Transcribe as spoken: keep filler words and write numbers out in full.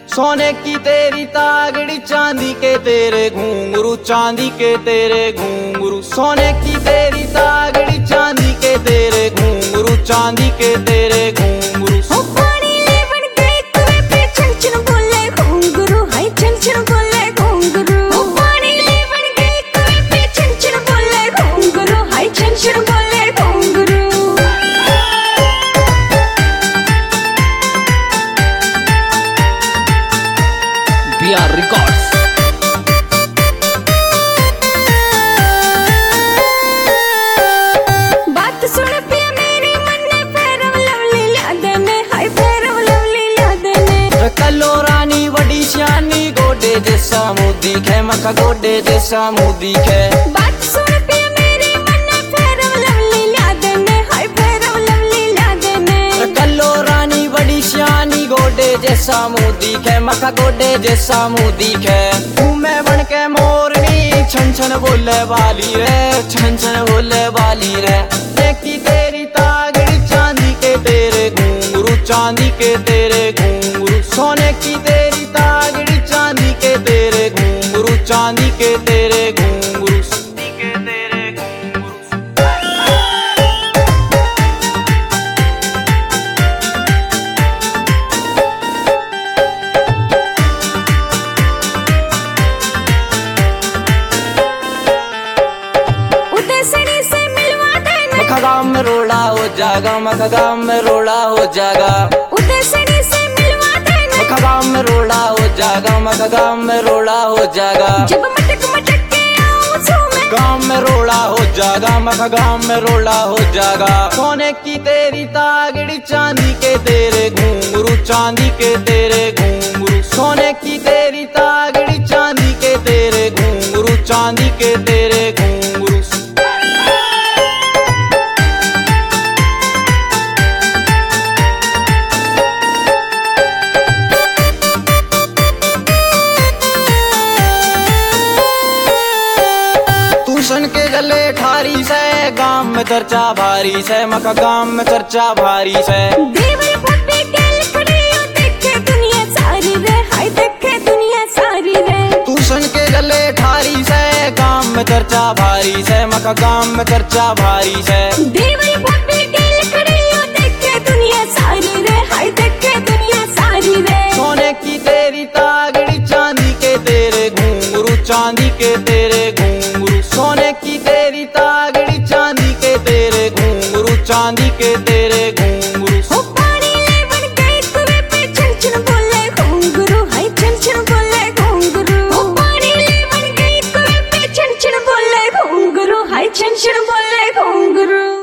सोने की तेरी तागड़ी चांदी के तेरे घुंघरू, चांदी के तेरे घुंघरू। सोने की तेरी तागड़ी चांदी के तेरे घुंघरू, चांदी के तेरे घुंघरू। रिकॉर्ड्स बात सुन पिया मेरी मन ने फेरव लवली लादे में, हाय फेरव लवली लादे में। कलो रानी वडी श्यानी गोडे जैसा मोदी खे, मखा गोडे जैसा मोदी खे। बात सुन पिया मेरी मन ने फेरव लवली लादे में, हाय फेरव लवली लादे में। कलो रानी वडी श्यानी गोडे जैसा मोदी खे, मखा गोडे जैसा मोदी खे। घूमे बन के मोरनी छन छन बोले वाली रे, छन छन बोले वाली रे। देखी तेरी तागड़ी चांदी के तेरे घुंघरू, चांदी के तेरे घुंघरू। सोने की तेरी तागड़ी चांदी के तेरे घुंघरू, चांदी के तेरे घुंघरू। गाँव में रोड़ा हो जागा, मखा गाँव में रोड़ा हो जागा। उदयसनी से मिलवा देना, मखा गाँव में रोड़ा हो जागा, मखा गाँव में रोड़ा हो जागा। जब मटक मटक के आऊं झूमे, गाँव में रोड़ा हो जागा, मखा गाँव में रोड़ा हो जागा। सोने की तेरी तागड़ी चांदी के तेरे घुंघरू, चांदी के तेरे घुंघरू। सोने की तेरी तागड़ी चांदी के तेरे घुंघरू, चांदी के तेरे घुंघरू। सन के गले ठारी से गांव में चर्चा भारी से, मखा गांव में चर्चा भारी से। देवर भक्ति गल खड़ी हो देखे दुनिया सारी रे, हाय देखे दुनिया सारी रे। तू सन के गले ठारी से गांव में चर्चा भारी से, मखा गांव में चर्चा भारी से। देवर भक्ति गल खड़ी हो देखे दुनिया सारी रे, हाय देखे दुनिया सारी रे। सोने की तेरी तागड़ी चांदी के तेरे घुंघरू, चांदी के तेरे घुंघरू। सोने की तेरी तागड़ी चांदी के तेरे घुंघरू, चांदी के तेरे घुंघरू। हो पानी ले बन गई कुएं पे छन छन बोले घुंघरू, हाय छन छन बोले घुंघरू। हो पानी ले बन गई कुएं पे छन छन बोले घुंघरू, हाय छन छन बोले घुंघरू।